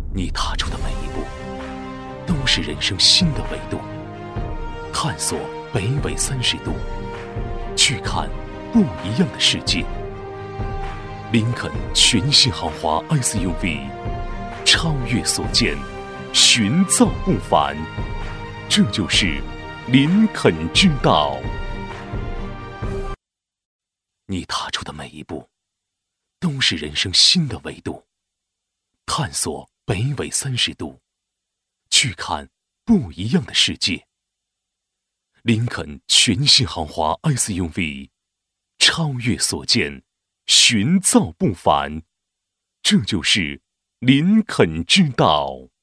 你踏出的每一步，都是人生新的维度。探索北纬30度，去看不一样的世界。林肯全新豪华 SUV， 超越所见，寻造不凡。这就是林肯之道。你踏出的每一步，都是人生新的维度。探索北纬30度，去看不一样的世界。林肯全新豪华 SUV， 超越所见，寻造不凡。这就是林肯之道。